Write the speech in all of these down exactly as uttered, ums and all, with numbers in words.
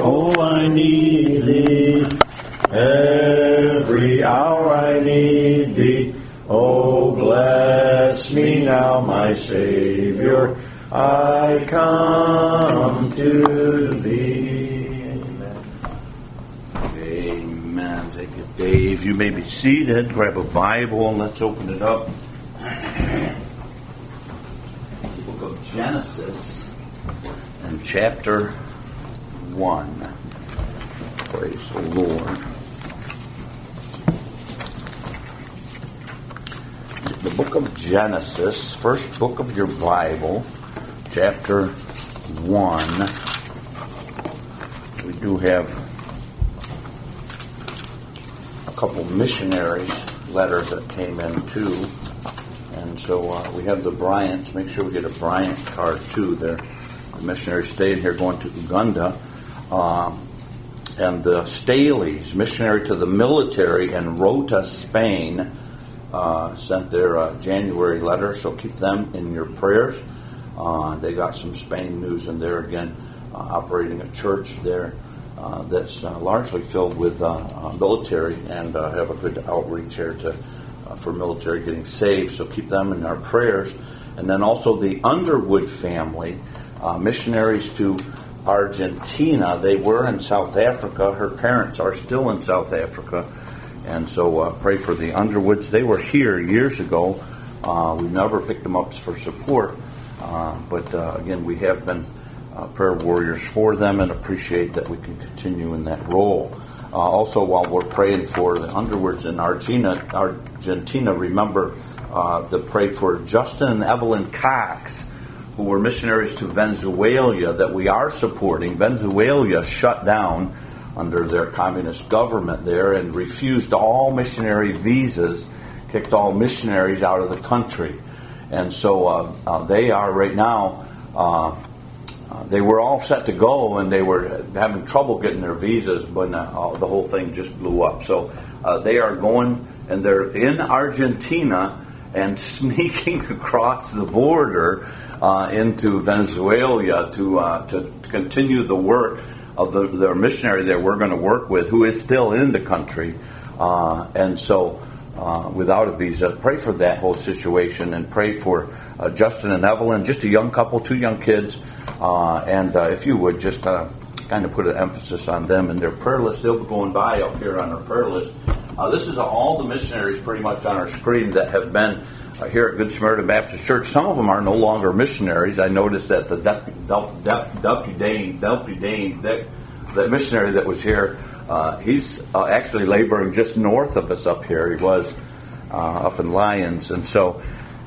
Oh, I need thee. Every hour I need thee. Oh, bless me now, my Savior. I come to thee. Amen. Amen. Thank you, Dave. You may be seated. Grab a Bible and let's open it up. The book of Genesis and chapter one. Praise the Lord. The book of Genesis, first book of your Bible, chapter one. We do have a couple missionaries' letters that came in too. And so uh, we have the Bryants. Make sure we get a Bryant card too. They're a missionary staying here going to Uganda. Um, and the Staleys, missionary to the military in Rota, Spain, uh, sent their uh, January letter. So keep them in your prayers. Uh, they got some Spain news in there again, uh, operating a church there uh, that's uh, largely filled with uh, uh, military and uh, have a good outreach here to uh, for military getting saved. So keep them in our prayers. And then also the Underwood family, uh, missionaries to Argentina. They were in South Africa. Her parents are still in South Africa. And so uh, pray for the Underwoods. They were here years ago. Uh, we never picked them up for support. Uh, but uh, again, we have been uh, prayer warriors for them and appreciate that we can continue in that role. Uh, also, while we're praying for the Underwoods in Argentina, Argentina remember uh, to pray for Justin and Evelyn Cox, who were missionaries to Venezuela that we are supporting. Venezuela shut down under their communist government there and refused all missionary visas, kicked all missionaries out of the country. And so uh, uh, they are right now, uh, uh, they were all set to go and they were having trouble getting their visas, but uh, the whole thing just blew up. So uh, they are going and they're in Argentina and sneaking across the border uh, into Venezuela to uh, to continue the work of the, their missionary that we're going to work with, who is still in the country. Uh, and so Uh, without a visa. Pray for that whole situation and pray for uh, Justin and Evelyn, just a young couple, two young kids. Uh, and uh, if you would just uh, kind of put an emphasis on them and their prayer list. They'll be going by up here on our prayer list. Uh, this is all the missionaries pretty much on our screen that have been uh, here at Good Samaritan Baptist Church. Some of them are no longer missionaries. I noticed that the deputy, deputy, deputy, the missionary that was here, Uh, he's uh, actually laboring just north of us up here. He was uh, up in Lyons. And so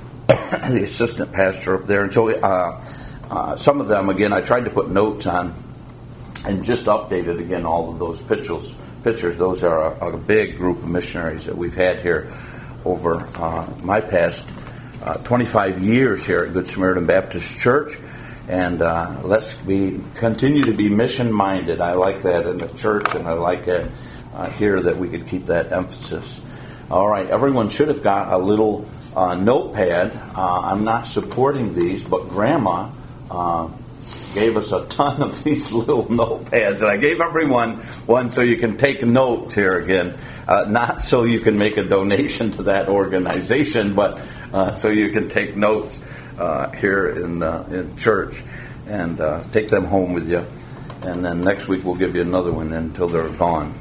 the assistant pastor up there. And so uh, uh, some of them, again, I tried to put notes on and just updated again all of those pictures. Pictures. Those are a, a big group of missionaries that we've had here over uh, my past uh, twenty-five years here at Good Samaritan Baptist Church. And uh, let's be continue to be mission-minded. I like that in the church, and I like it uh, here that we could keep that emphasis. All right, everyone should have got a little uh, notepad. Uh, I'm not supporting these, but Grandma uh, gave us a ton of these little notepads. And I gave everyone one so you can take notes here again. Uh, not so you can make a donation to that organization, but uh, so you can take notes Uh, here in uh, in church and uh, take them home with you, and then next week we'll give you another one until they're gone.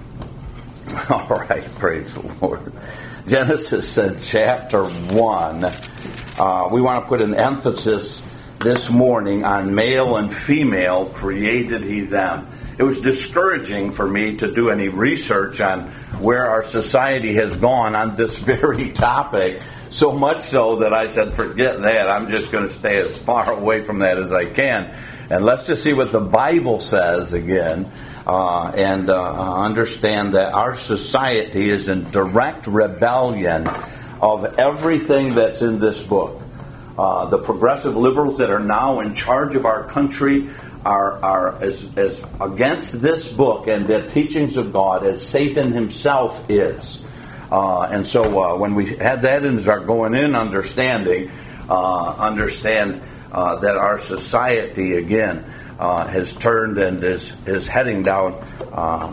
All right, praise the Lord. Genesis uh, chapter one. Uh, we want to put an emphasis this morning on male and female created he them. It was discouraging for me to do any research on where our society has gone on this very topic. So much so that I said, forget that. I'm just going to stay as far away from that as I can. And let's just see what the Bible says again. Uh, and uh, understand that our society is in direct rebellion of everything that's in this book. Uh, the progressive liberals that are now in charge of our country are, are as, as against this book and the teachings of God as Satan himself is. Uh, and so uh, when we had that as our going in understanding, uh, understand uh, that our society, again, uh, has turned and is, is heading down uh,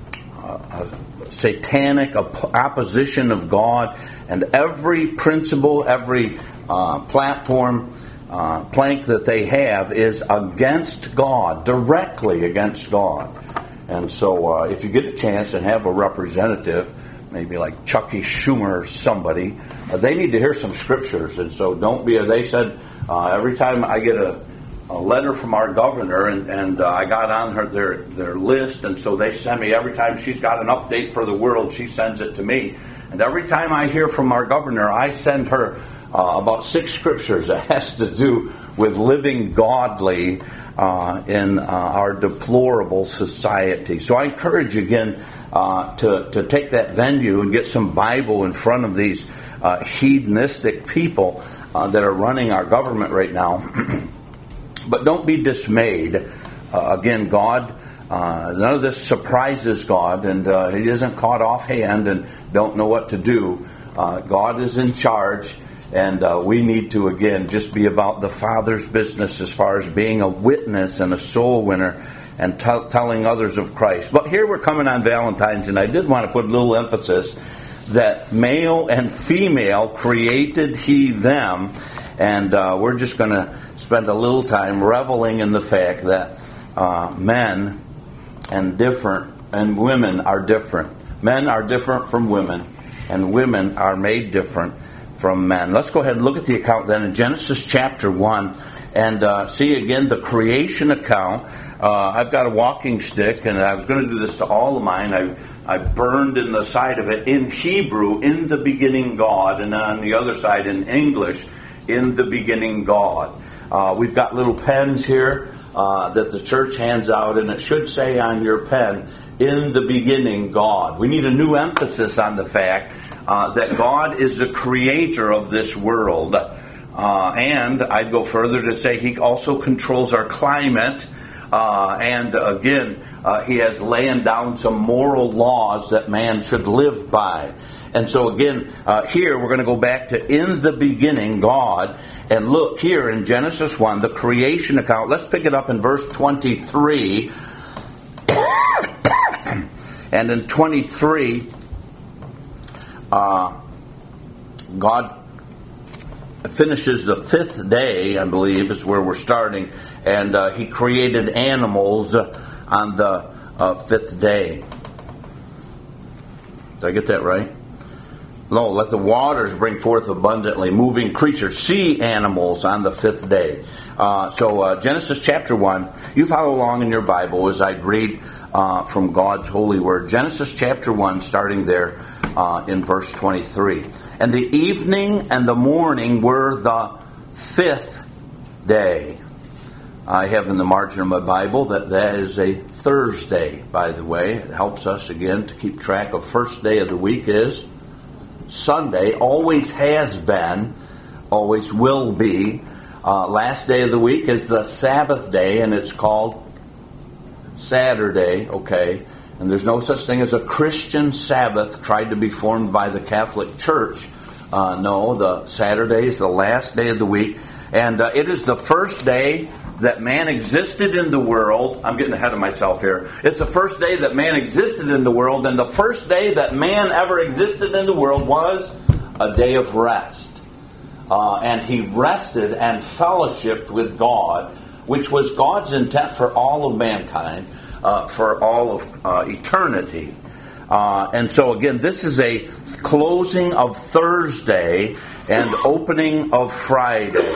a satanic op- opposition of God, and every principle, every uh, platform, uh, plank that they have is against God, directly against God. And so uh, if you get a chance and have a representative, maybe like Chucky Schumer or somebody, uh, they need to hear some scriptures. And so don't be, they said, uh, every time I get a, a letter from our governor, and, and uh, I got on her their, their list, and so they send me, every time she's got an update for the world, she sends it to me. And every time I hear from our governor, I send her uh, about six scriptures that has to do with living godly uh, in uh, our deplorable society. So I encourage you again uh, to, to take that venue and get some Bible in front of these uh, hedonistic people uh, that are running our government right now. But don't be dismayed. Uh, again, God, uh, none of this surprises God, and uh, He isn't caught offhand and don't know what to do. Uh, God is in charge, and uh, we need to, again, just be about the Father's business as far as being a witness and a soul winner and t- telling others of Christ. But here we're coming on Valentine's, and I did want to put a little emphasis that male and female created He them, and uh, we're just going to spend a little time reveling in the fact that uh, men and different and women are different. Men are different from women, and women are made different from men. Let's go ahead and look at the account then in Genesis chapter one and uh, see again the creation account. Uh, I've got a walking stick, and I was going to do this to all of mine. I I burned in the side of it in Hebrew, in the beginning God, and on the other side in English, in the beginning God. Uh, we've got little pens here uh, that the church hands out, and it should say on your pen, in the beginning God. We need a new emphasis on the fact uh, that God is the creator of this world. Uh, and I'd go further to say He also controls our climate. Uh, and again, uh, He has laying down some moral laws that man should live by. And so again, uh, here we're going to go back to in the beginning, God. And look here in Genesis one, the creation account. Let's pick it up in verse twenty-three. And in twenty-three, uh, God finishes the fifth day, I believe, is where we're starting. And uh, He created animals on the uh, fifth day. Did I get that right? Lo, let the waters bring forth abundantly moving creatures, sea animals on the fifth day. Uh, so uh, Genesis chapter one, you follow along in your Bible as I read uh, from God's holy word. Genesis chapter one, starting there uh, in verse twenty-three. And the evening and the morning were the fifth day. I have in the margin of my Bible that that is a Thursday, by the way. It helps us, again, to keep track of first day of the week is Sunday, always has been, always will be. Uh, last day of the week is the Sabbath day, and it's called Saturday, okay? And there's no such thing as a Christian Sabbath tried to be formed by the Catholic Church. Uh, no, the Saturday is the last day of the week, and uh, it is the first day that man existed in the world. I'm getting ahead of myself here. It's the first day that man existed in the world, and the first day that man ever existed in the world was a day of rest. Uh, and he rested and fellowshiped with God, which was God's intent for all of mankind, uh, for all of uh, eternity. Uh, and so again, this is a closing of Thursday and opening of Friday.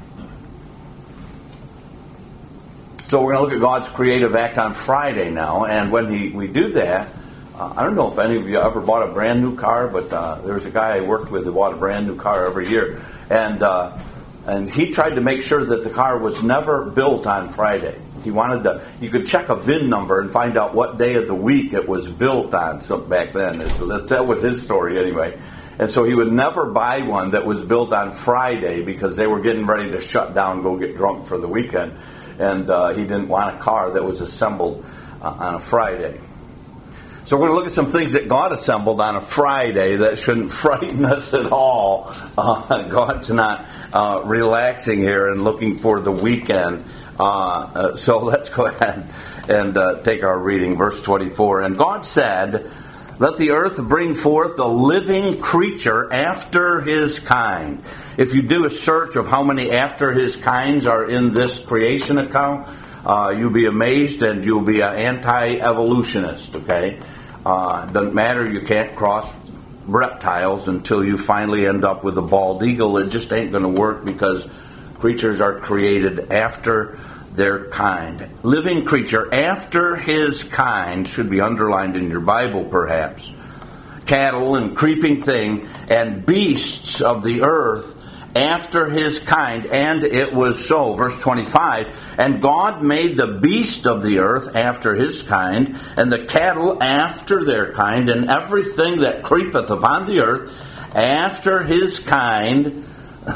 So we're going to look at God's creative act on Friday now, and when he, we do that, uh, I don't know if any of you ever bought a brand new car, but uh, there was a guy I worked with who bought a brand new car every year, and uh, and he tried to make sure that the car was never built on Friday. He wanted to, you could check a V I N number and find out what day of the week it was built on. So back then, so that, that was his story anyway. And so he would never buy one that was built on Friday because they were getting ready to shut down, go get drunk for the weekend. And uh, he didn't want a car that was assembled uh, on a Friday. So we're going to look at some things that God assembled on a Friday that shouldn't frighten us at all. Uh, God's not uh, relaxing here and looking for the weekend Uh, uh, so let's go ahead and uh, take our reading, verse twenty-four. And God said, let the earth bring forth a living creature after his kind. If you do a search of how many after his kinds are in this creation account, uh, you'll be amazed and you'll be an anti-evolutionist, okay? Uh, doesn't matter, you can't cross reptiles until you finally end up with a bald eagle. It just ain't going to work because creatures are created after their kind. Living creature after his kind should be underlined in your Bible perhaps. Cattle and creeping thing and beasts of the earth after his kind, and it was so. Verse twenty-five, and God made the beast of the earth after his kind, and the cattle after their kind, and everything that creepeth upon the earth after his kind.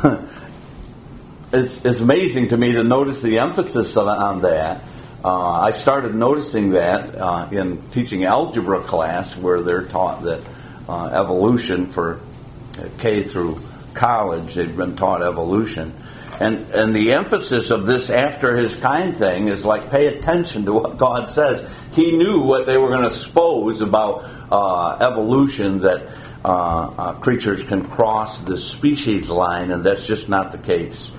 it's, it's amazing to me to notice the emphasis on that. Uh, I started noticing that uh, in teaching algebra class, where they're taught that uh, evolution for K through college, they've been taught evolution, and and the emphasis of this after his kind thing is like, pay attention to what God says. He knew what they were going to suppose about uh, evolution, that uh, uh, creatures can cross the species line, and that's just not the case.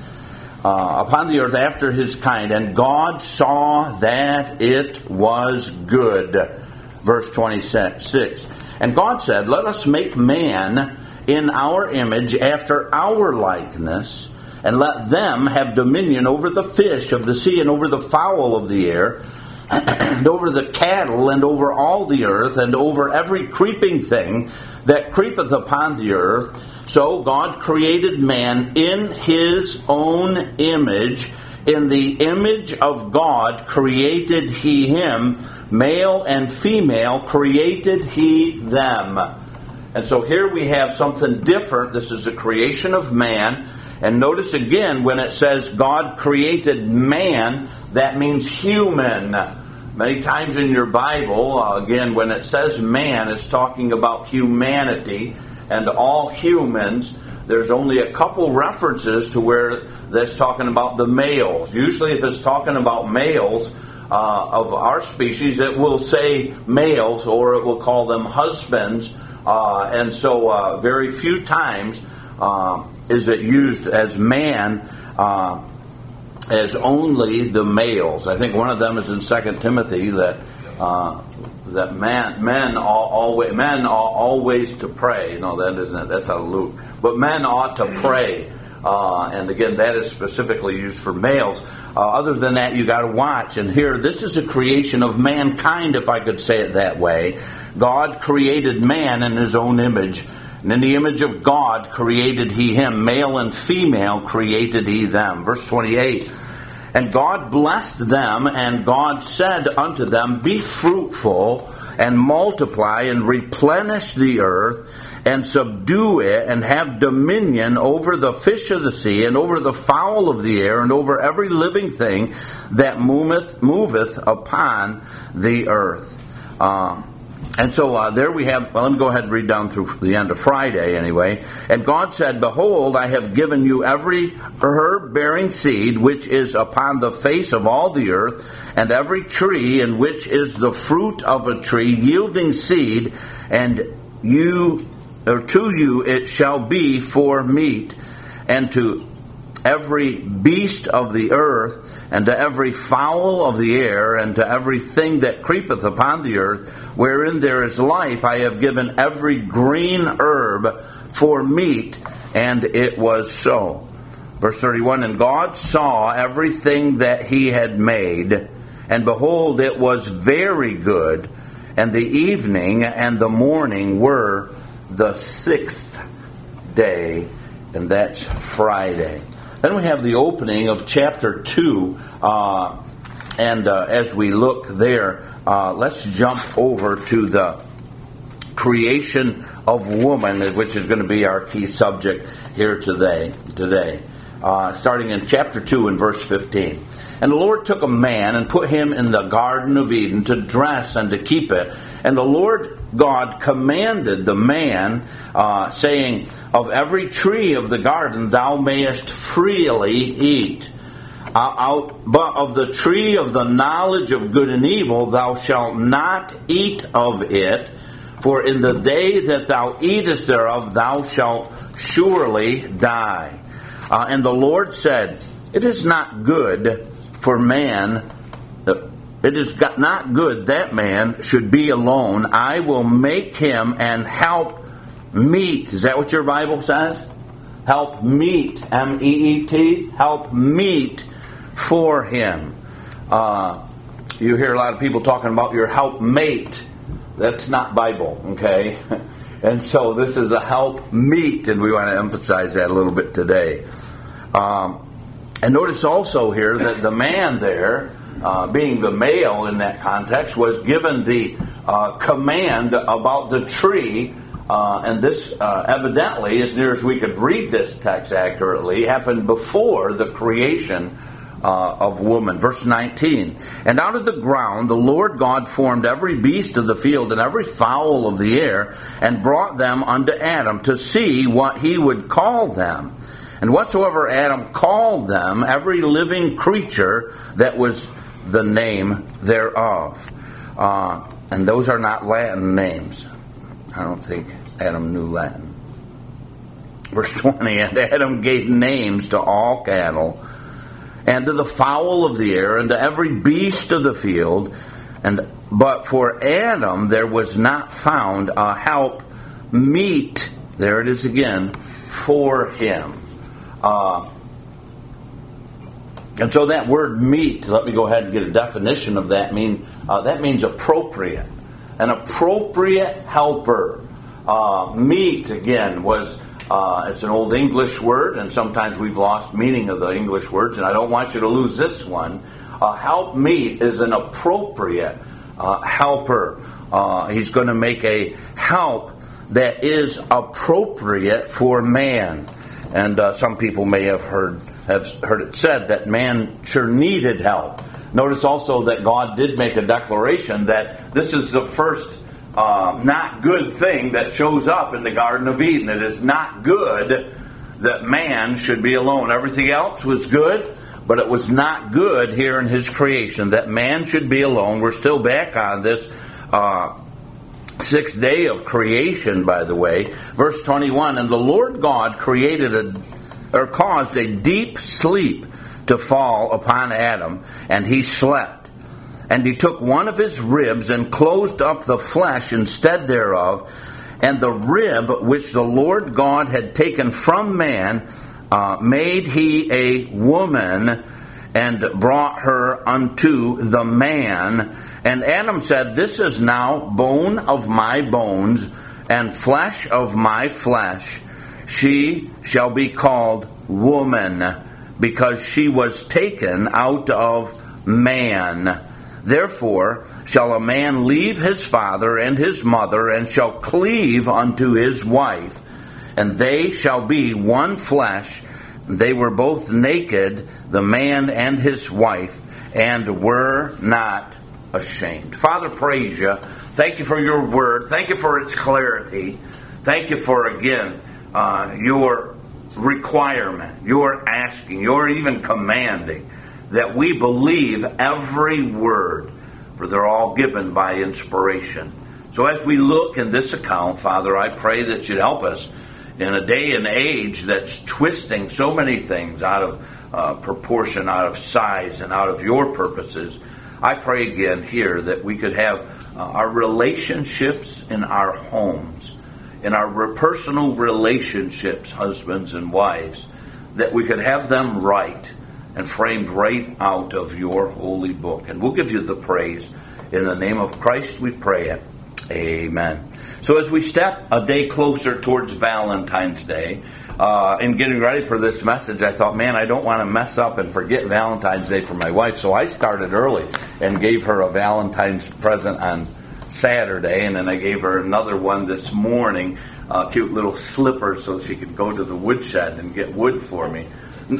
Uh, upon the earth after his kind, and God saw that it was good. Verse twenty-six, and God said, let us make man in our image, after our likeness, and let them have dominion over the fish of the sea, and over the fowl of the air, and over the cattle, and over all the earth, and over every creeping thing that creepeth upon the earth. So God created man in his own image. In the image of God created he him. Male and female created he them. And so here we have something different. This is a creation of man. And notice again, when it says God created man, that means human. Many times in your Bible, uh, again, when it says man, it's talking about humanity and all humans. There's only a couple references to where that's talking about the males. Usually if it's talking about males uh, of our species, it will say males, or it will call them husbands. Uh, and so uh, very few times uh, is it used as man uh, as only the males. I think one of them is in Second Timothy that uh, that man men all, always men are always to pray. No, that isn't it. That's out of Luke. But men ought to pray. Uh, and again, that is specifically used for males. Uh, other than that, you got to watch. And here, this is a creation of mankind, if I could say it that way. God created man in his own image. And in the image of God created he him. Male and female created he them. Verse twenty-eight. And God blessed them, and God said unto them, be fruitful, and multiply, and replenish the earth, and subdue it, and have dominion over the fish of the sea, and over the fowl of the air, and over every living thing that moveth, moveth upon the earth. Um, and so uh, there we have, well, let me go ahead and read down through the end of Friday anyway. And God said, behold, I have given you every herb-bearing seed which is upon the face of all the earth, and every tree in which is the fruit of a tree yielding seed, and you or to you it shall be for meat, and to every beast of the earth, and to every fowl of the air, and to every thing that creepeth upon the earth, wherein there is life, I have given every green herb for meat, and it was so. Verse thirty-one, and God saw everything that he had made, and behold, it was very good, and the evening and the morning were the sixth day, and that's Friday. Then we have the opening of chapter two, uh, and uh, as we look there, uh, let's jump over to the creation of woman, which is going to be our key subject here today. Today, uh, starting in chapter two and verse fifteen. And the Lord took a man and put him in the Garden of Eden to dress and to keep it. And the Lord God commanded the man, uh, saying, of every tree of the garden thou mayest freely eat. out, but of the tree of the knowledge of good and evil thou shalt not eat of it, for in the day that thou eatest thereof thou shalt surely die. Uh, and the Lord said, It is not good for man, uh, it is not good that man should be alone. I will make him and help meet. Is that what your Bible says? Help meet, M E E T, help meet for him. Uh, you hear a lot of people talking about your helpmate. That's not Bible, okay? And so this is a help meet, and we want to emphasize that a little bit today. Um, and notice also here that the man there, uh, being the male in that context, was given the uh, command about the tree. Uh, and this uh, evidently, as near as we could read this text accurately, happened before the creation uh, of woman. Verse nineteen, And out of the ground the Lord God formed every beast of the field and every fowl of the air, and brought them unto Adam to see what he would call them. And whatsoever Adam called them, every living creature, that was the name thereof. Uh, and those are not Latin names. I don't think Adam knew Latin. Verse twenty, And Adam gave names to all cattle, and to the fowl of the air, and to every beast of the field. And but for Adam there was not found a help meet, there it is again, for him. Uh, and so that word meet, let me go ahead and get a definition of that. Mean uh, that means appropriate. An appropriate helper. Uh, meet, again, was uh, it's an old English word, and sometimes we've lost meaning of the English words, and I don't want you to lose this one. Uh, help meet is an appropriate uh, helper. Uh, he's going to make a help that is appropriate for man. And uh, some people may have heard have heard it said that man sure needed help. Notice also that God did make a declaration that this is the first uh, not good thing that shows up in the Garden of Eden. It is not good that man should be alone. Everything else was good, but it was not good here in his creation that man should be alone. We're still back on this uh, sixth day of creation, by the way. Verse twenty-one, And the Lord God created a, or caused a deep sleep to fall upon Adam, and he slept. And he took one of his ribs and closed up the flesh instead thereof, and the rib which the Lord God had taken from man uh, made he a woman, and brought her unto the man. And Adam said, This is now bone of my bones, and flesh of my flesh. She shall be called woman, because she was taken out of man. Therefore shall a man leave his father and his mother, and shall cleave unto his wife, and they shall be one flesh. They were both naked, the man and his wife, and were not ashamed. Father, praise you. Thank you for your word. Thank you for its clarity. Thank you for, again, uh, your requirement, your asking, your even commanding that we believe every word, for they're all given by inspiration. So as we look in this account, Father, I pray that you'd help us in a day and age that's twisting so many things out of uh, proportion, out of size, and out of your purposes. I pray again here that we could have uh, our relationships in our homes, in our personal relationships, husbands and wives, that we could have them right and framed right out of your holy book. And we'll give you the praise. In the name of Christ we pray it. Amen. So as we step a day closer towards Valentine's Day, uh, in getting ready for this message, I thought, man, I don't want to mess up and forget Valentine's Day for my wife. So I started early and gave her a Valentine's present on Saturday, and then I gave her another one this morning, uh, cute little slippers so she could go to the woodshed and get wood for me.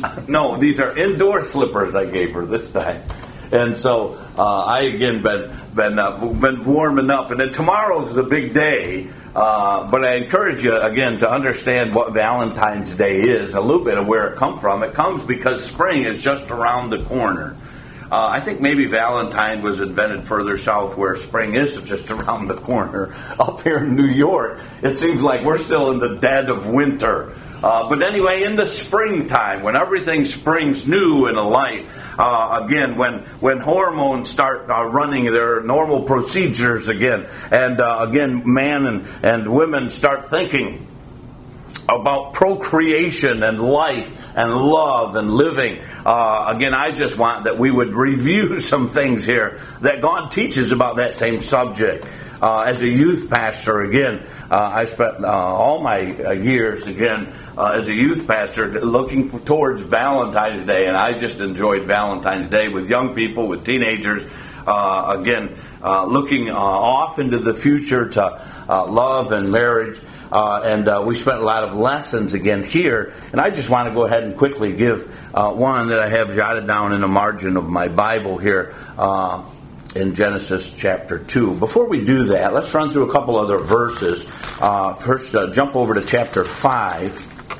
No, these are indoor slippers I gave her this time. And so uh, I again been been uh, been warming up, and then tomorrow's the big day. Uh, Uh, but I encourage you, again, to understand what Valentine's Day is, a little bit of where it comes from. It comes because spring is just around the corner. Uh, I think maybe Valentine was invented further south where spring is just around the corner. Up here in New York, it seems like we're still in the dead of winter. Uh, but anyway, in the springtime, when everything springs new and alight, uh, again, when when hormones start uh, running their normal procedures again, and uh, again, man and, and women start thinking about procreation and life and love and living. Uh, again, I just want that we would review some things here that God teaches about that same subject. Uh, as a youth pastor, again, uh, I spent uh, all my uh, years, again, uh, as a youth pastor, looking towards Valentine's Day, and I just enjoyed Valentine's Day with young people, with teenagers, uh, again, uh, looking uh, off into the future to uh, love and marriage, uh, and uh, we spent a lot of lessons, again, here, and I just want to go ahead and quickly give uh, one that I have jotted down in the margin of my Bible here, uh, in Genesis chapter two. Before we do that, let's run through a couple other verses. Uh, first, uh, jump over to chapter five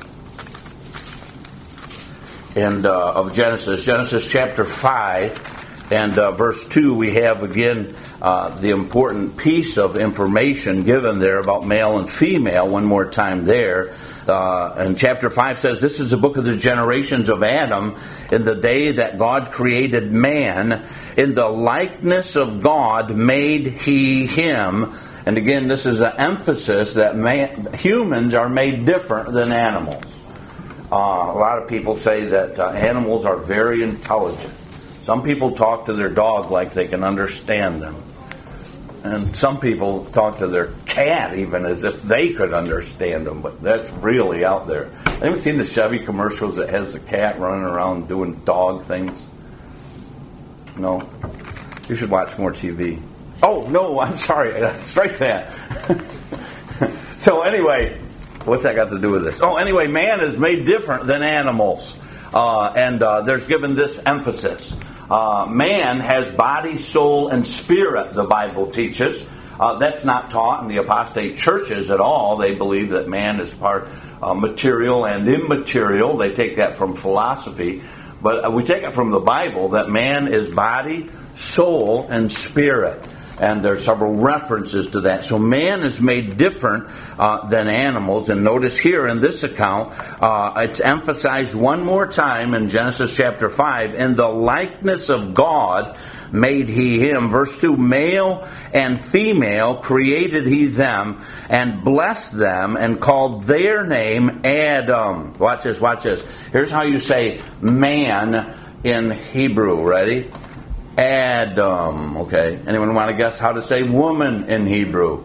and uh, of Genesis. Genesis chapter five and uh, verse two, we have again uh, the important piece of information given there about male and female. One more time there. Uh, and chapter five says, this is the book of the generations of Adam in the day that God created man. In the likeness of God made he him. And again, this is an emphasis that man, humans are made different than animals. Uh, a lot of people say that uh, animals are very intelligent. Some people talk to their dog like they can understand them. And some people talk to their cat even as if they could understand them, but that's really out there. Have you seen the Chevy commercials that has the cat running around doing dog things? No? You should watch more T V. Oh, no, I'm sorry. Strike that. So anyway, what's that got to do with this? Oh, anyway, man is made different than animals. Uh, and uh, there's given this emphasis. Uh, man has body, soul, and spirit, the Bible teaches. Uh, that's not taught in the apostate churches at all. They believe that man is part uh, material and immaterial. They take that from philosophy. But uh, we take it from the Bible that man is body, soul, and spirit. And there's several references to that. So man is made different uh, than animals. And notice here in this account, uh, it's emphasized one more time in Genesis chapter five. In the likeness of God made he him. Verse two, male and female created he them and blessed them and called their name Adam. Watch this, watch this. Here's how you say man in Hebrew. Ready? Adam. Okay. Anyone want to guess how to say woman in Hebrew?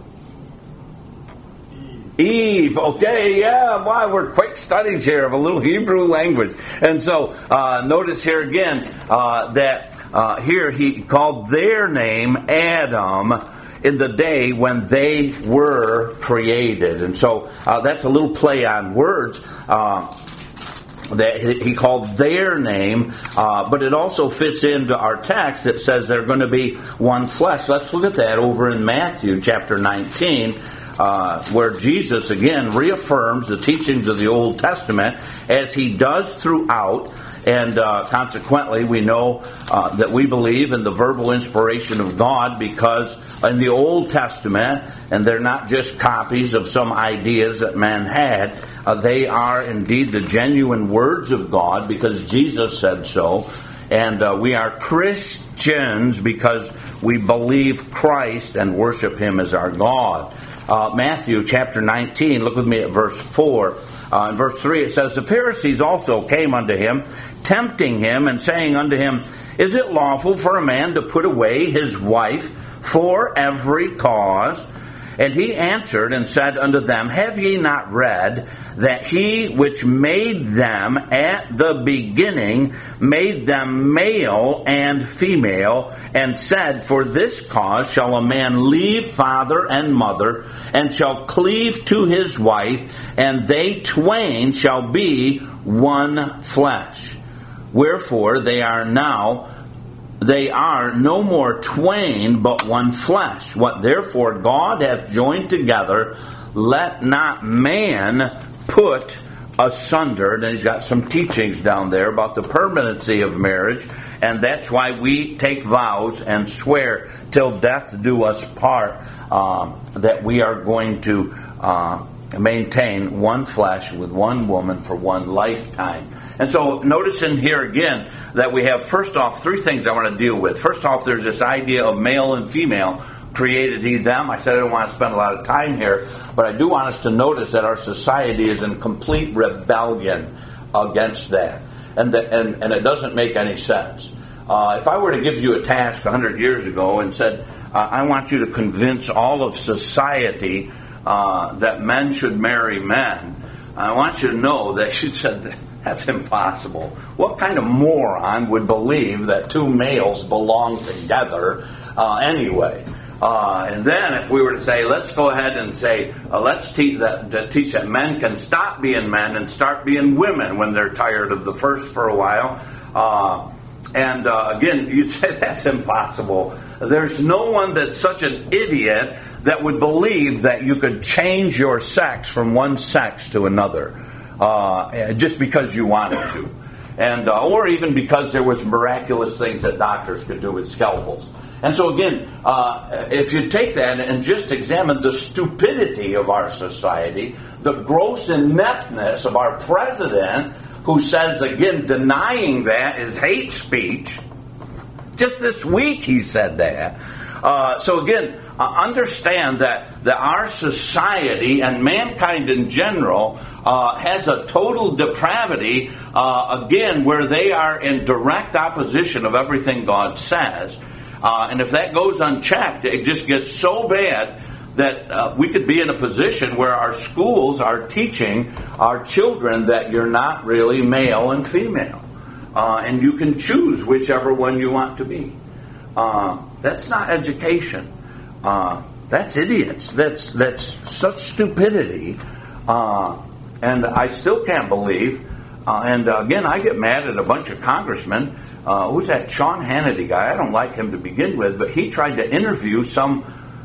Eve. Eve. Okay, yeah. Wow, we're quick studies here of a little Hebrew language. And so, uh, notice here again uh, that uh, here he called their name Adam in the day when they were created. And so uh, that's a little play on words. Uh, that he called their name, uh, but it also fits into our text that says they're going to be one flesh. Let's look at that over in Matthew chapter nineteen, uh, where Jesus again reaffirms the teachings of the Old Testament as he does throughout. And uh, consequently, we know uh, that we believe in the verbal inspiration of God because in the Old Testament, and they're not just copies of some ideas that man had, uh, they are indeed the genuine words of God because Jesus said so. And uh, we are Christians because we believe Christ and worship Him as our God. Uh, Matthew chapter nineteen, look with me at verse four. Uh, in verse three it says, the Pharisees also came unto him, tempting him, and saying unto him, is it lawful for a man to put away his wife for every cause? And he answered and said unto them, have ye not read that he which made them at the beginning made them male and female, and said, for this cause shall a man leave father and mother, and shall cleave to his wife, and they twain shall be one flesh. Wherefore they are now They are no more twain, but one flesh. What therefore God hath joined together, let not man put asunder. And he's got some teachings down there about the permanency of marriage, and that's why we take vows and swear till death do us part, uh, that we are going to uh, maintain one flesh with one woman for one lifetime. And so notice in here again that we have, first off, three things I want to deal with. First off, there's this idea of male and female. Created he them. I said I don't want to spend a lot of time here, but I do want us to notice that our society is in complete rebellion against that. And that, and, and it doesn't make any sense. Uh, if I were to give you a task one hundred years ago and said, uh, I want you to convince all of society uh, that men should marry men, I want you to know that you said, that's impossible. What kind of moron would believe that two males belong together uh, anyway? Uh, and then if we were to say, let's go ahead and say, uh, let's teach that, to teach that men can stop being men and start being women when they're tired of the first for a while. Uh, and uh, again, you'd say that's impossible. There's no one that's such an idiot that would believe that you could change your sex from one sex to another uh, just because you wanted to. And uh, or even because there was miraculous things that doctors could do with scalpels. And so again, uh, if you take that and just examine the stupidity of our society, the gross ineptness of our president, who says, again, denying that is hate speech. Just this week he said that. Uh, so again, uh, understand that, that our society and mankind in general uh, has a total depravity, uh, again, where they are in direct opposition of everything God says. Uh, and if that goes unchecked, it just gets so bad that uh, we could be in a position where our schools are teaching our children that you're not really male and female. Uh, and you can choose whichever one you want to be. Uh, that's not education. Uh, that's idiots. That's, that's such stupidity. Uh, and I still can't believe, uh, and uh, again, I get mad at a bunch of congressmen. Uh, who's that Sean Hannity guy? I don't like him to begin with, but he tried to interview some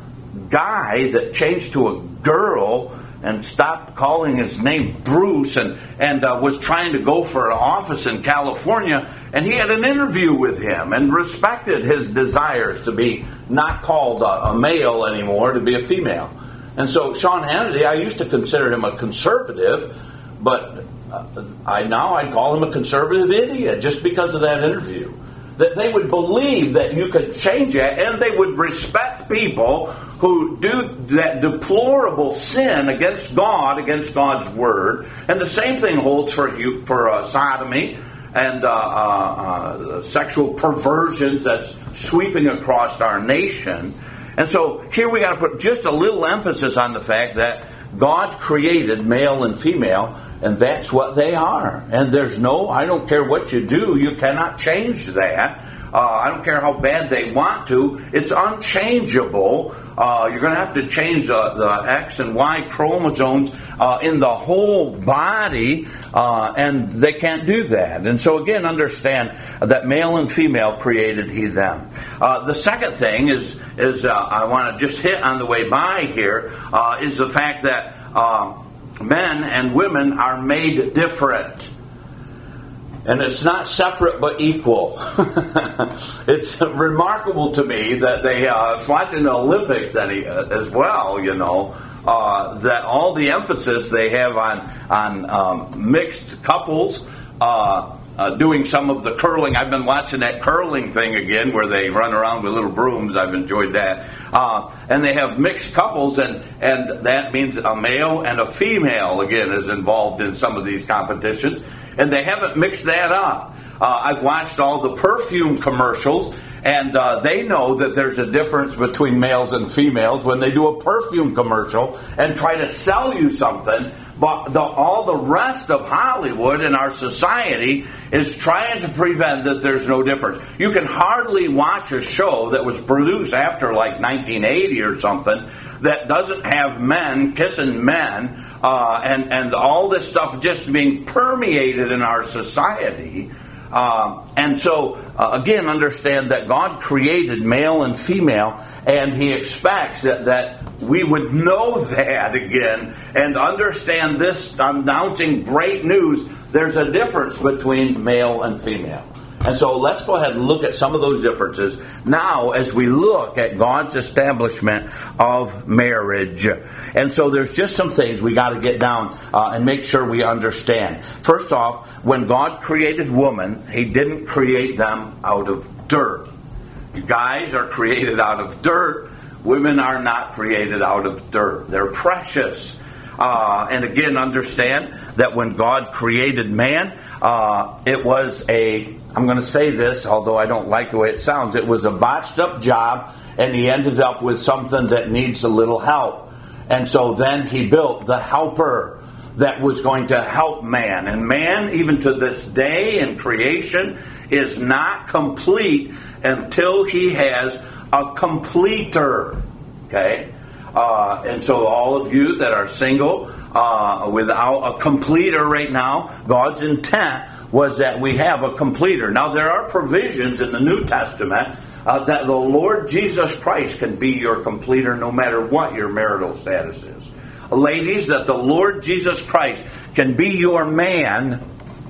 guy that changed to a girl and stopped calling his name Bruce and, and uh, was trying to go for an office in California. And he had an interview with him and respected his desires to be not called a, a male anymore, to be a female. And so Sean Hannity, I used to consider him a conservative, but Uh, I now I'd call him a conservative idiot just because of that interview. That they would believe that you could change it, and they would respect people who do that deplorable sin against God, against God's word. And the same thing holds for you for uh, sodomy and uh, uh, uh, sexual perversions that's sweeping across our nation. And so here we got to put just a little emphasis on the fact that God created male and female, and that's what they are. And there's no, I don't care what you do, you cannot change that. Uh, I don't care how bad they want to. It's unchangeable. Uh, you're going to have to change the, the X and Y chromosomes uh, in the whole body, uh, and they can't do that. And so again, understand that male and female created he them. Uh, the second thing is, is uh, I want to just hit on the way by here, uh, is the fact that uh, men and women are made different. And it's not separate but equal. It's remarkable to me that they, uh, I was watching the Olympics that he, uh, as well, you know, uh, that all the emphasis they have on, on um, mixed couples, uh, uh, doing some of the curling. I've been watching that curling thing again where they run around with little brooms. I've enjoyed that. Uh, and they have mixed couples, and, and that means a male and a female, again, is involved in some of these competitions. And they haven't mixed that up. Uh, I've watched all the perfume commercials, and uh, they know that there's a difference between males and females when they do a perfume commercial and try to sell you something. But the, all the rest of Hollywood and our society is trying to prevent that there's no difference. You can hardly watch a show that was produced after like nineteen eighty or something that doesn't have men kissing men, uh, and, and all this stuff just being permeated in our society. Uh, and so, uh, again, understand that God created male and female, and He expects that, that we would know that again and understand this, announcing great news. There's a difference between male and female. And so let's go ahead and look at some of those differences now as we look at God's establishment of marriage. And so there's just some things we got to get down uh, and make sure we understand. First off, when God created woman, He didn't create them out of dirt. Guys are created out of dirt. Women are not created out of dirt. They're precious. Uh, and again, understand that when God created man, uh, it was a, I'm going to say this, although I don't like the way it sounds, it was a botched up job, and He ended up with something that needs a little help. And so then He built the helper that was going to help man. And man, even to this day in creation, is not complete until he has a completer. Okay? Uh, and so all of you that are single, uh, without a completer right now, God's intent was that we have a completer. Now there are provisions in the New Testament uh, that the Lord Jesus Christ can be your completer no matter what your marital status is. Ladies, that the Lord Jesus Christ can be your man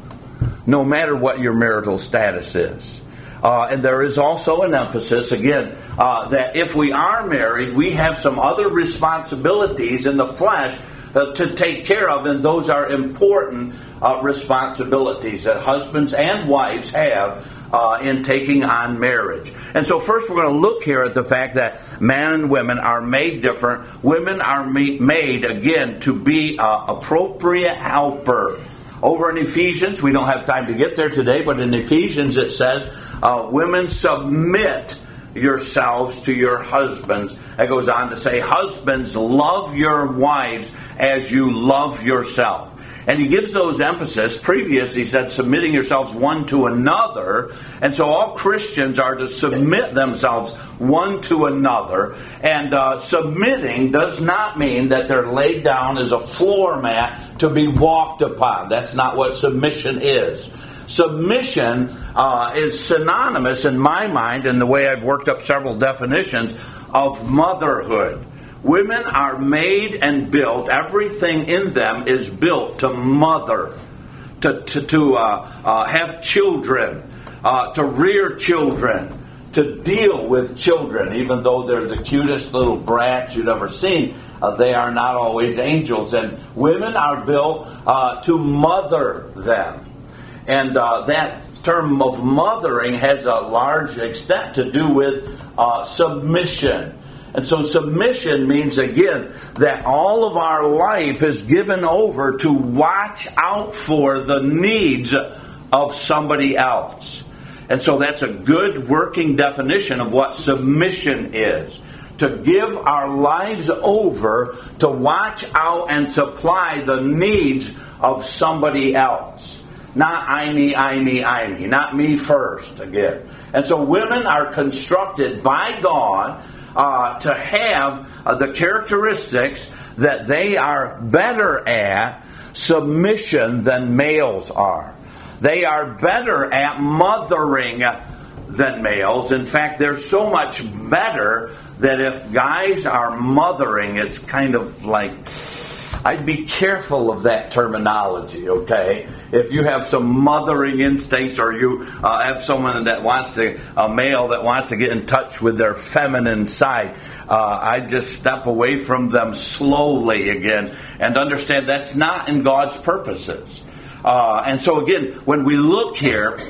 no matter what your marital status is. Uh, and there is also an emphasis, again, uh, that if we are married, we have some other responsibilities in the flesh uh, to take care of, and those are important uh, responsibilities that husbands and wives have uh, in taking on marriage. And so first we're going to look here at the fact that men and women are made different. Women are made, again, to be an appropriate helper. Over in Ephesians, we don't have time to get there today, but in Ephesians it says, uh, women, submit yourselves to your husbands. It goes on to say, husbands, love your wives as you love yourself. And he gives those emphasis. Previous, he said, submitting yourselves one to another. And so all Christians are to submit themselves one to another. And uh, submitting does not mean that they're laid down as a floor mat to be walked upon. That's not what submission is. Submission uh, is synonymous in my mind, and the way I've worked up several definitions, of motherhood. Women are made and built, everything in them is built to mother, to, to, to uh, uh, have children, uh, to rear children, to deal with children. Even though they're the cutest little brats you've ever seen, uh, they are not always angels. And women are built uh, to mother them. And uh, that term of mothering has a large extent to do with uh, submission. And so submission means, again, that all of our life is given over to watch out for the needs of somebody else. And so that's a good working definition of what submission is. To give our lives over to watch out and supply the needs of somebody else. Not I, me, I, me, I, me. Not me first, again. And so women are constructed by God Uh, to have uh, the characteristics that they are better at submission than males are. They are better at mothering than males. In fact, they're so much better that if guys are mothering, it's kind of like, I'd be careful of that terminology, okay? If you have some mothering instincts, or you uh, have someone that wants to, a male that wants to get in touch with their feminine side, uh, I just step away from them slowly again and understand that's not in God's purposes. Uh, and so again, when we look here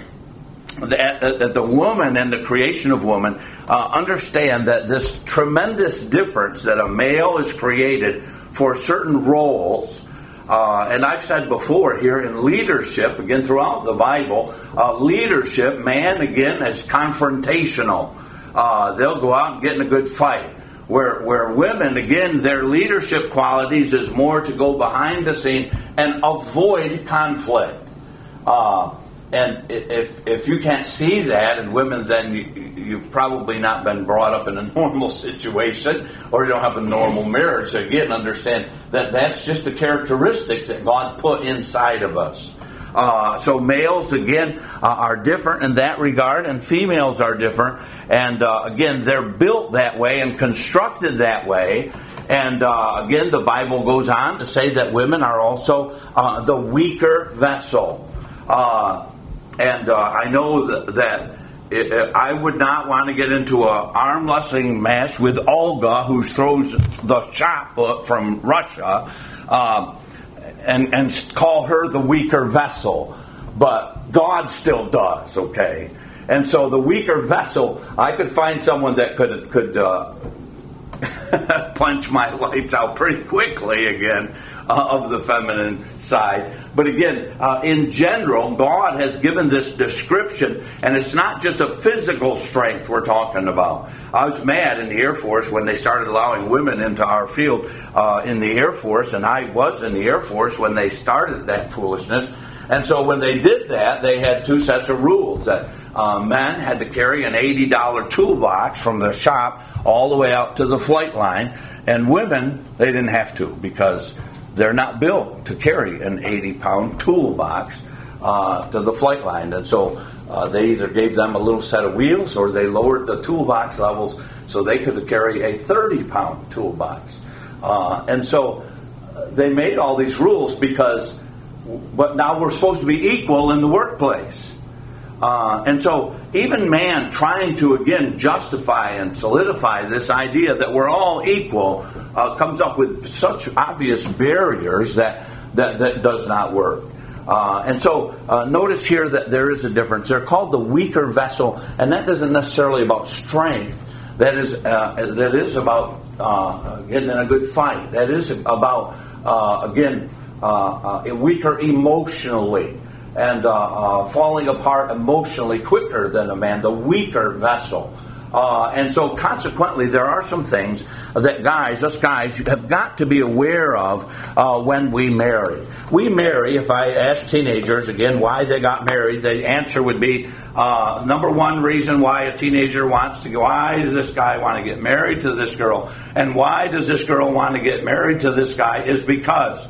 at, at the woman and the creation of woman, uh, understand that this tremendous difference that a male is created for certain roles, uh, and I've said before here in leadership, again throughout the Bible, uh, leadership, man, again, is confrontational. Uh, they'll go out and get in a good fight. Where, where women, again, their leadership qualities is more to go behind the scene and avoid conflict. Uh, and if if you can't see that in women, then you, you've probably not been brought up in a normal situation, or you don't have a normal marriage. So again, understand that that's just the characteristics that God put inside of us. Uh, so males, again, uh, are different in that regard, and females are different. And uh, again, they're built that way and constructed that way. And uh, again, the Bible goes on to say that women are also uh, the weaker vessel. Uh, and uh, I know that, that it, it, I would not want to get into an arm wrestling match with Olga, who throws the shot put from Russia, uh, and, and call her the weaker vessel. But God still does, okay? And so the weaker vessel, I could find someone that could could uh, punch my lights out pretty quickly again uh, of the feminine side. But again, uh, in general, God has given this description, and it's not just a physical strength we're talking about. I was mad in the Air Force when they started allowing women into our field uh, in the Air Force, and I was in the Air Force when they started that foolishness. And so when they did that, they had two sets of rules. That uh, men had to carry an eighty dollars toolbox from the shop all the way out to the flight line, and women, they didn't have to, because they're not built to carry an eighty pound toolbox uh, to the flight line. And so uh, they either gave them a little set of wheels, or they lowered the toolbox levels so they could carry a thirty pound toolbox. Uh, and so they made all these rules because, but now we're supposed to be equal in the workplace. Uh, and so even man trying to, again, justify and solidify this idea that we're all equal uh, comes up with such obvious barriers that that, that does not work. Uh, and so uh, notice here that there is a difference. They're called the weaker vessel, and that isn't necessarily about strength. That is, uh, that is about uh, getting in a good fight. That is about, uh, again, uh, uh, weaker emotionally. And uh, uh, falling apart emotionally quicker than a man, the weaker vessel. Uh, and so consequently, there are some things that guys, us guys, have got to be aware of uh, when we marry. We marry, if I ask teenagers, again, why they got married, the answer would be, uh, number one reason why a teenager wants to go, why does this guy want to get married to this girl? And why does this girl want to get married to this guy is because...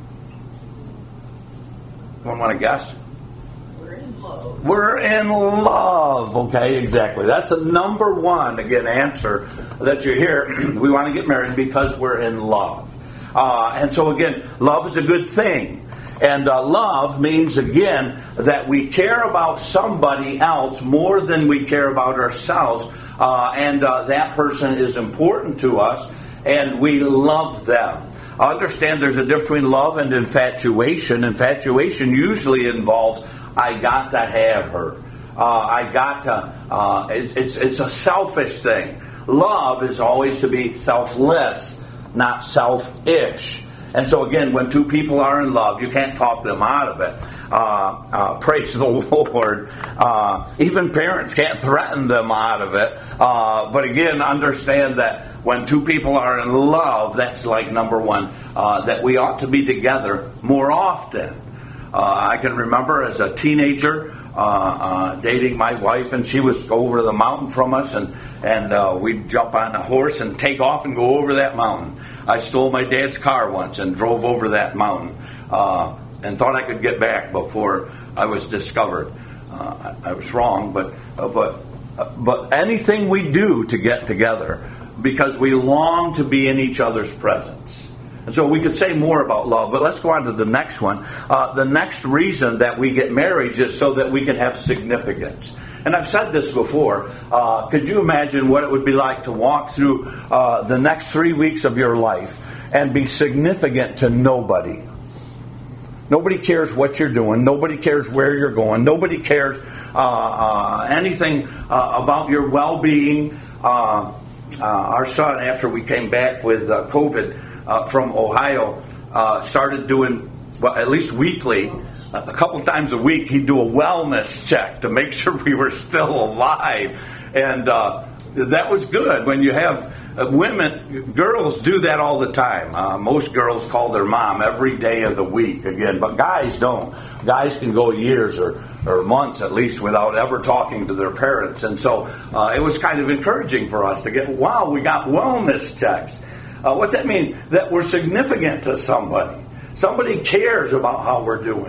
Anyone want to guess? We're in love. We're in love. Okay, exactly. That's the number one, again, answer that you hear. We want to get married because we're in love. Uh, and so, again, love is a good thing. And uh, love means, again, that we care about somebody else more than we care about ourselves. Uh, and uh, that person is important to us, and we love them. Understand there's a difference between love and infatuation. Infatuation usually involves, I got to have her. Uh, I got to, uh, it's, it's, it's a selfish thing. Love is always to be selfless, not selfish. And so again, when two people are in love, you can't talk them out of it. Uh, uh, praise the Lord. Uh, even parents can't threaten them out of it. Uh, but again, understand that when two people are in love, that's like number one, uh, that we ought to be together more often. Uh, I can remember as a teenager uh, uh, dating my wife, and she was over the mountain from us, and, and uh, we'd jump on a horse and take off and go over that mountain. I stole my dad's car once and drove over that mountain uh, and thought I could get back before I was discovered. Uh, I, I was wrong, but uh, but uh, but anything we do to get together, because we long to be in each other's presence. And so we could say more about love, but let's go on to the next one. Uh, the next reason that we get married is so that we can have significance. And I've said this before. Uh, could you imagine what it would be like to walk through uh, the next three weeks of your life and be significant to nobody? Nobody cares what you're doing. Nobody cares where you're going. Nobody cares uh, uh, anything uh, about your well-being. Uh, uh, our son, after we came back with uh, COVID uh, from Ohio, uh, started doing, well, at least weekly, a couple times a week, he'd do a wellness check to make sure we were still alive. And uh, that was good. When you have uh, women, girls do that all the time. Uh, most girls call their mom every day of the week again, but guys don't. Guys can go years or, or months at least without ever talking to their parents. And so uh, it was kind of encouraging for us to get, wow, we got wellness checks. Uh, what's that mean? That we're significant to somebody. Somebody cares about how we're doing.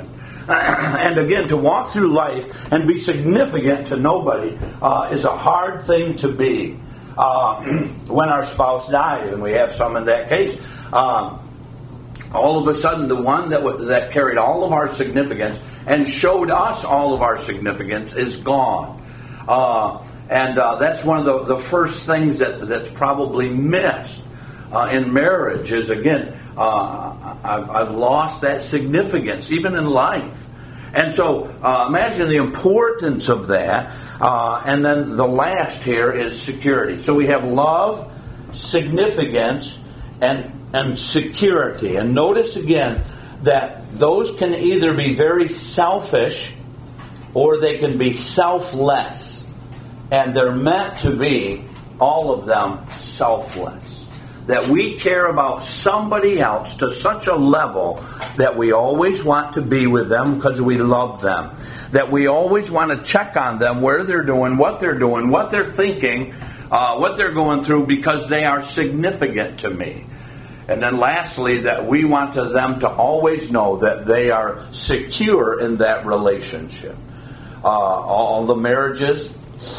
And again, to walk through life and be significant to nobody uh, is a hard thing to be uh, when our spouse dies, and we have some in that case. Um, all of a sudden, the one that w- that carried all of our significance and showed us all of our significance is gone. Uh, and uh, that's one of the, the first things that that's probably missed uh, in marriage is, again, uh, I've, I've lost that significance, even in life. And so uh, imagine the importance of that. Uh, and then the last here is security. So we have love, significance, and, and security. And notice again that those can either be very selfish or they can be selfless. And they're meant to be, all of them, selfless. That we care about somebody else to such a level that we always want to be with them because we love them. That we always want to check on them, where they're doing, what they're doing, what they're thinking, uh, what they're going through, because they are significant to me. And then lastly, that we want to them to always know that they are secure in that relationship. Uh, all the marriages,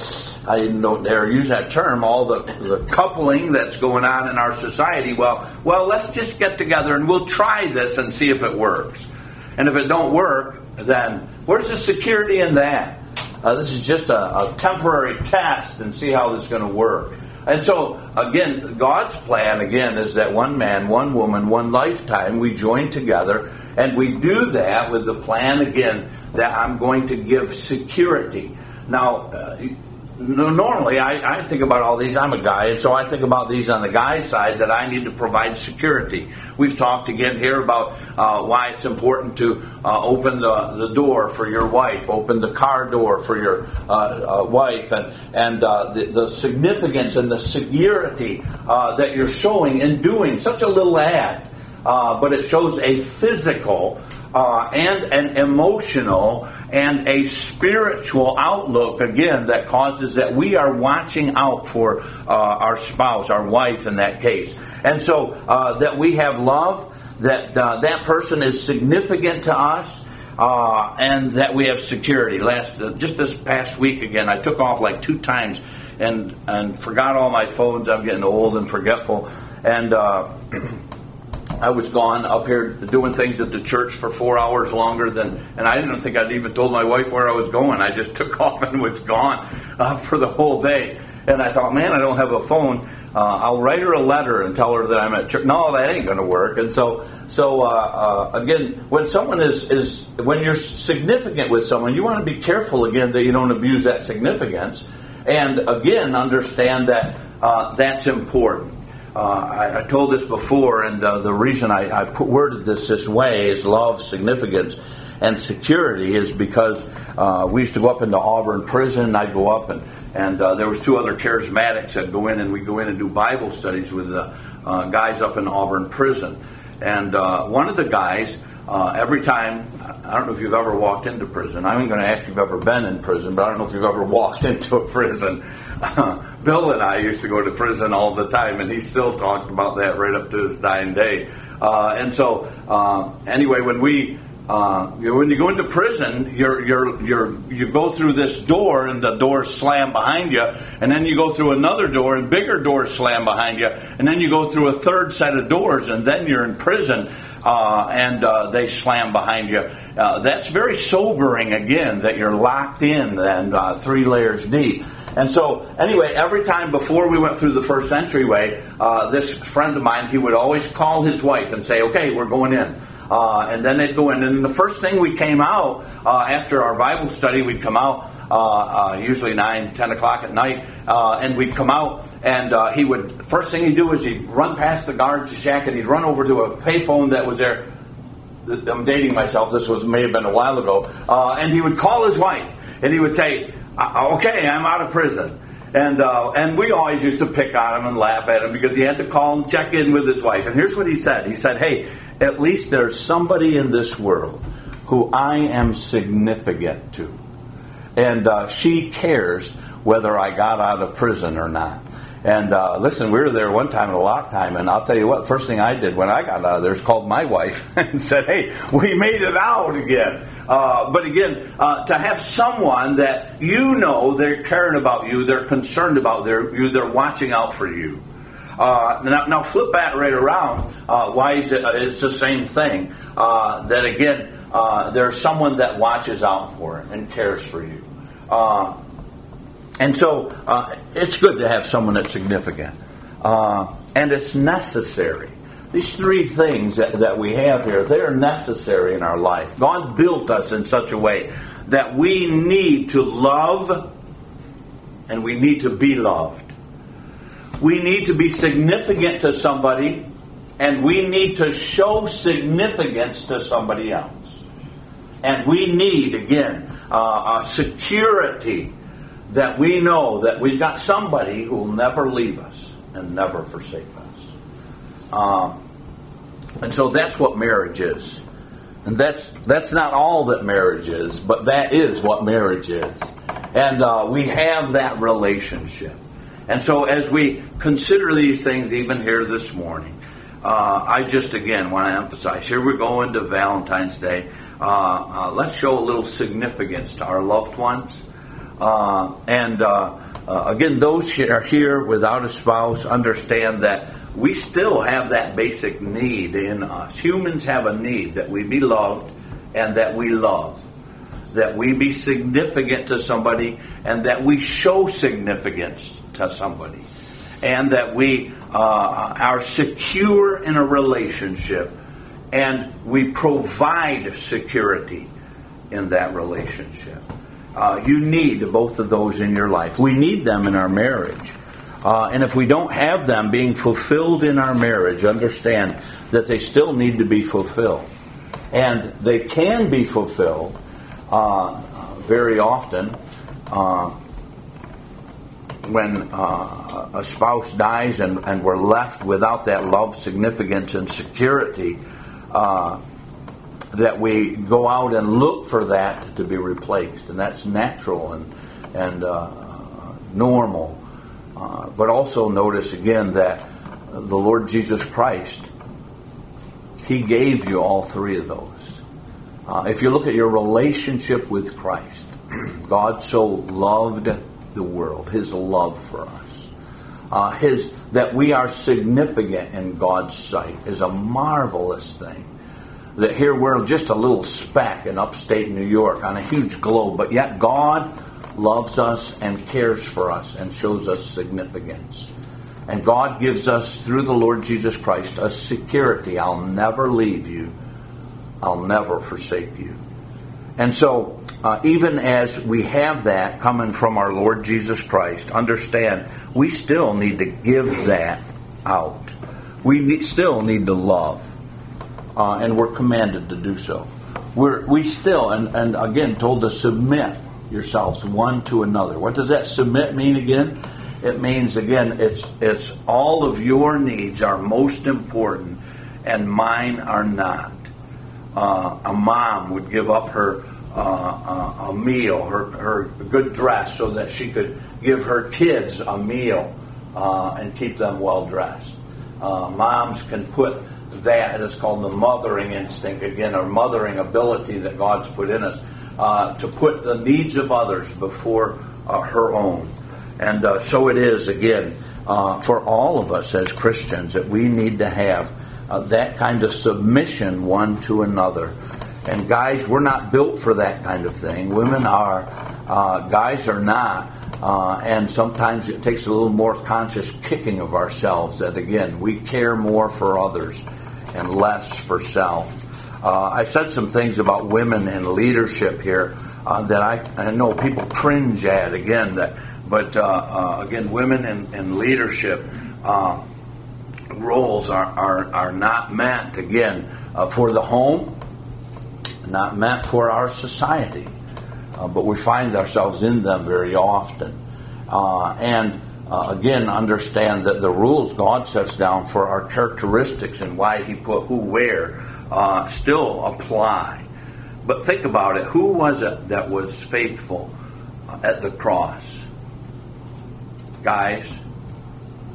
I didn't know they use that term, all the, the coupling that's going on in our society. Well, well, let's just get together and we'll try this and see if it works. And if it don't work, then where's the security in that? Uh, this is just a, a temporary test and see how this is going to work. And so, again, God's plan, again, is that one man, one woman, one lifetime, we join together, and we do that with the plan, again, that I'm going to give security. Now, uh, normally, I, I think about all these, I'm a guy, and so I think about these on the guy side, that I need to provide security. We've talked again here about uh, why it's important to uh, open the, the door for your wife, open the car door for your uh, uh, wife, and, and uh, the, the significance and the security uh, that you're showing in doing such a little act, uh, but it shows a physical Uh, and an emotional and a spiritual outlook, again, that causes that we are watching out for uh, our spouse, our wife in that case. And so uh, that we have love, that uh, that person is significant to us, uh, and that we have security. Last uh, just this past week, again, I took off like two times and, and forgot all my phones. I'm getting old and forgetful. And Uh, I was gone up here doing things at the church for four hours longer than, and I didn't think I'd even told my wife where I was going. I just took off and was gone uh, for the whole day. And I thought, man, I don't have a phone. Uh, I'll write her a letter and tell her that I'm at church. No, that ain't going to work. And so, so uh, uh, again, when someone is, is, when you're significant with someone, you want to be careful, again, that you don't abuse that significance. And again, understand that uh, that's important. Uh, I, I told this before, and uh, the reason I, I put, worded this this way is love, significance, and security is because uh, we used to go up into Auburn prison. I'd go up, and, and uh, there was two other charismatics that go in, and we go in and do Bible studies with the uh, guys up in Auburn prison. And uh, one of the guys, uh, every time, I don't know if you've ever walked into prison. I'm going to ask if you've ever been in prison, but I don't know if you've ever walked into a prison. Uh, Bill and I used to go to prison all the time, and he still talked about that right up to his dying day. Uh, and so, uh, anyway, when we uh, when you go into prison, you're you're you're you go through this door, and the doors slam behind you, and then you go through another door, and bigger doors slam behind you, and then you go through a third set of doors, and then you're in prison, uh, and uh, they slam behind you. Uh, that's very sobering, again, that you're locked in and uh, three layers deep. And so, anyway, every time before we went through the first entryway, uh, this friend of mine, he would always call his wife and say, okay, we're going in. Uh, and then they'd go in. And the first thing we came out, uh, after our Bible study, we'd come out, uh, uh, usually nine, ten o'clock at night, uh, and we'd come out, and uh, he would, first thing he'd do is he'd run past the guard's shack, and he'd run over to a payphone that was there. I'm dating myself, this was may have been a while ago. Uh, and he would call his wife, and he would say, okay, I'm out of prison. And uh, and we always used to pick on him and laugh at him because he had to call and check in with his wife. And here's what he said. He said, hey, at least there's somebody in this world who I am significant to. And uh, she cares whether I got out of prison or not. And uh, listen, we were there one time at a lock time, and I'll tell you what, first thing I did when I got out of there is called my wife and said, hey, we made it out again. Uh, but again, uh, to have someone that you know they're caring about you, they're concerned about their, you, they're watching out for you. Uh, now, now flip that right around. Uh, why is it? It's the same thing. Uh, that again, uh, there's someone that watches out for it and cares for you. Uh, and so uh, it's good to have someone that's significant. Uh, and it's necessary. These three things that, that we have here, they're necessary in our life. God built us in such a way that we need to love and we need to be loved. We need to be significant to somebody, and we need to show significance to somebody else. And we need, again, uh, a security that we know that we've got somebody who will never leave us and never forsake us. Um, and so that's what marriage is. And that's that's not all that marriage is, but that is what marriage is. And uh, we have that relationship. And so as we consider these things even here this morning, uh, I just again want to emphasize, here we're going to Valentine's Day. Uh, uh, let's show a little significance to our loved ones. Uh, and uh, uh, again, those who are here without a spouse understand that we still have that basic need in us. Humans have a need that we be loved and that we love. That we be significant to somebody and that we show significance to somebody. And that we uh, are secure in a relationship and we provide security in that relationship. Uh, you need both of those in your life. We need them in our marriage. Uh, and if we don't have them being fulfilled in our marriage, understand that they still need to be fulfilled. And they can be fulfilled uh, very often uh, when uh, a spouse dies and, and we're left without that love, significance, and security, uh, that we go out and look for that to be replaced. And that's natural and, and uh, normal. Uh, but also notice again that the Lord Jesus Christ, He gave you all three of those. Uh, if you look at your relationship with Christ, God so loved the world, His love for us. Uh, his that we are significant in God's sight is a marvelous thing. That here we're just a little speck in upstate New York on a huge globe, but yet God loves us and cares for us and shows us significance. And God gives us, through the Lord Jesus Christ, a security. I'll never leave you. I'll never forsake you. And so, uh, even as we have that coming from our Lord Jesus Christ, understand, we still need to give that out. We need, still need to love. Uh, and we're commanded to do so. We're, we still, and, and again, told to submit yourselves one to another. What does that submit mean again? It means, again, it's it's all of your needs are most important and mine are not. Uh, a mom would give up her uh, a meal, her, her good dress, so that she could give her kids a meal uh, and keep them well dressed. Uh, moms can put that, it's called the mothering instinct, again, or mothering ability that God's put in us, uh, to put the needs of others before uh, her own. And uh, so it is, again, uh, for all of us as Christians, that we need to have uh, that kind of submission one to another. And guys, we're not built for that kind of thing. Women are, uh, guys are not. Uh, and sometimes it takes a little more conscious kicking of ourselves that, again, we care more for others and less for self. Uh, I said some things about women in leadership here uh, that I, I know people cringe at, again, that, but uh, uh, again, women in, in leadership uh, roles are, are, are not meant, again, uh, for the home, not meant for our society. Uh, but we find ourselves in them very often. Uh, and uh, again, understand that the rules God sets down for our characteristics and why He put who where uh, still apply. But think about it. Who was it that was faithful at the cross? Guys,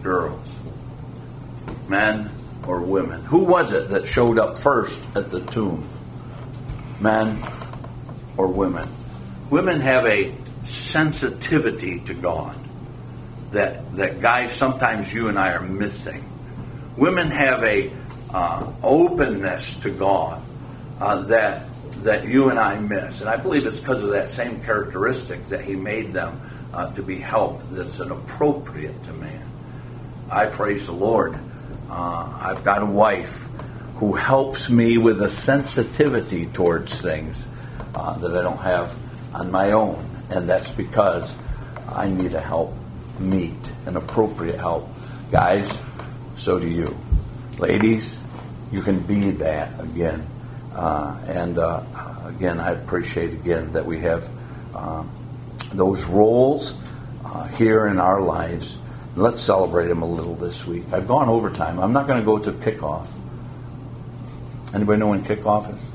girls? Men or women? Who was it that showed up first at the tomb? Men or women? Women have a sensitivity to God that that guys, sometimes you and I are missing. Women have a uh, openness to God uh, that that you and I miss, and I believe it's because of that same characteristic that He made them uh, to be helped. That's an appropriate to man. I praise the Lord. Uh, I've got a wife who helps me with a sensitivity towards things uh, that I don't have on my own, and that's because I need a help meet, an appropriate help. Guys, so do you. Ladies, you can be that again. Uh, and uh, again, I appreciate again that we have uh, those roles uh, here in our lives. Let's celebrate them a little this week. I've gone overtime. I'm not going to go to kickoff. Anybody know when kickoff is?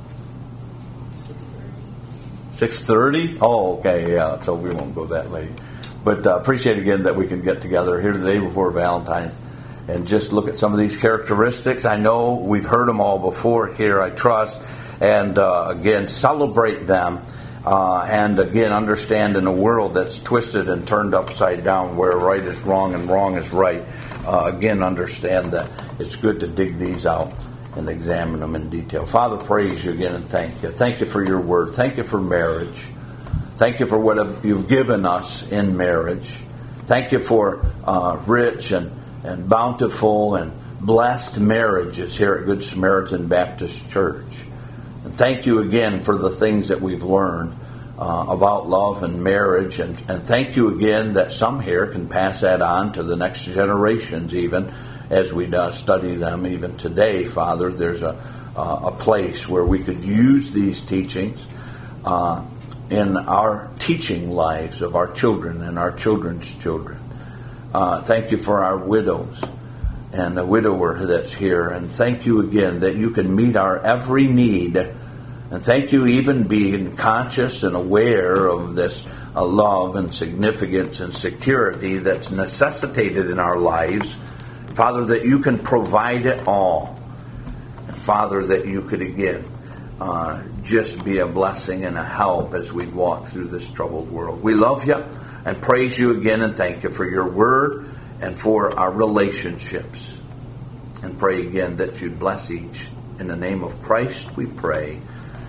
six thirty? Oh, okay, yeah, so we won't go that late. But uh, appreciate again that we can get together here today before Valentine's and just look at some of these characteristics. I know we've heard them all before here, I trust. And uh, again, celebrate them. Uh, and again, understand in a world that's twisted and turned upside down, where right is wrong and wrong is right, uh, again, understand that it's good to dig these out and examine them in detail. Father, praise you again and thank you. Thank you for your word. Thank you for marriage. Thank you for what you've given us in marriage. Thank you for uh, rich and, and bountiful and blessed marriages here at Good Samaritan Baptist Church. And thank you again for the things that we've learned uh, about love and marriage. And, and thank you again that some here can pass that on to the next generations even as we uh, study them even today, Father. There's a, uh, a place where we could use these teachings uh, in our teaching lives of our children and our children's children. Uh, thank you for our widows and the widower that's here. And thank you again that you can meet our every need. And thank you even being conscious and aware of this uh, love and significance and security that's necessitated in our lives. Father, that you can provide it all. And Father, that you could again uh, just be a blessing and a help as we walk through this troubled world. We love you and praise you again and thank you for your word and for our relationships. And pray again that you'd bless each. In the name of Christ we pray.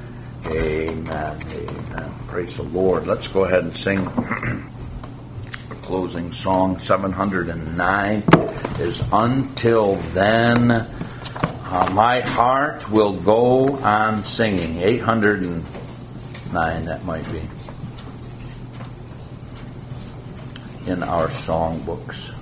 Amen. Amen. Praise the Lord. Let's go ahead and sing a closing song. seven hundred nine is Until Then. Uh, my heart will go on singing. eight hundred nine, that might be, in our song books.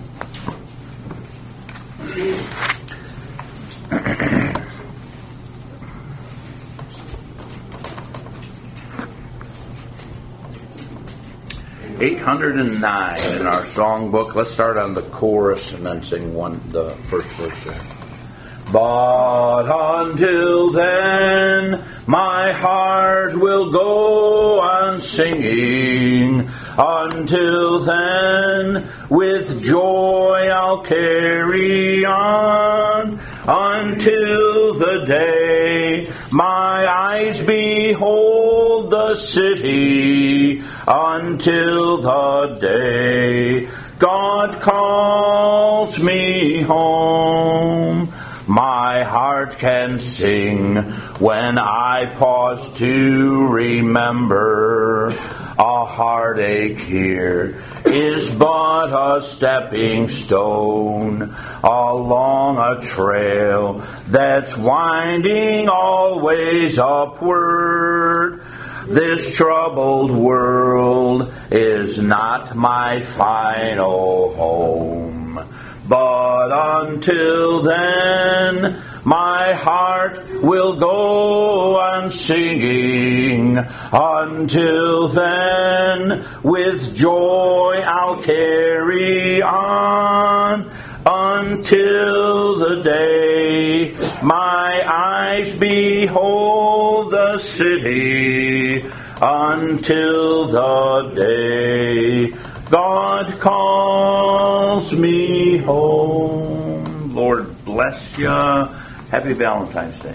eight hundred nine in our song book. Let's start on the chorus and then sing one the first verse there. But until then, my heart will go on singing. Until then, with joy I'll carry on. Until the day my eyes behold the city. Until the day God calls me home. My heart can sing when I pause to remember. A heartache here is but a stepping stone along a trail that's winding always upward. This troubled world is not my final home. But until then, my heart will go on singing. Until then, with joy I'll carry on. Until the day my eyes behold the city. Until the day God calls me home. Lord bless you. Happy Valentine's Day.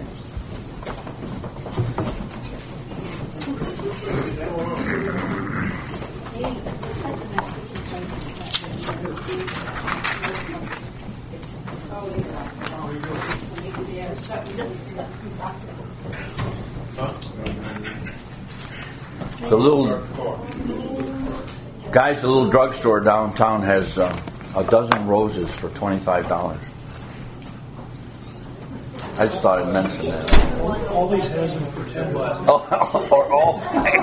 The little guys, the little drugstore downtown has uh, a dozen roses for twenty-five dollars. I just thought I'd mention that. Always has them for ten bucks. Oh, or all.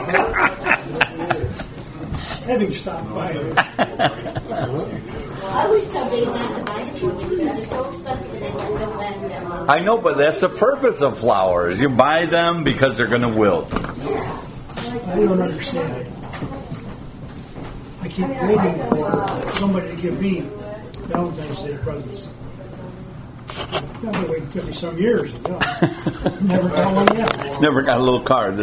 Having stopped by it. I always tell Dave not to buy them for me because they're so expensive and they don't last that long. I know, but that's the purpose of flowers. You buy them because they're going to wilt. Yeah. I don't understand. I keep waiting for somebody to give me Valentine's Day presents. I've been waiting fifty some years. You know. Never got one yet. Never got a little card.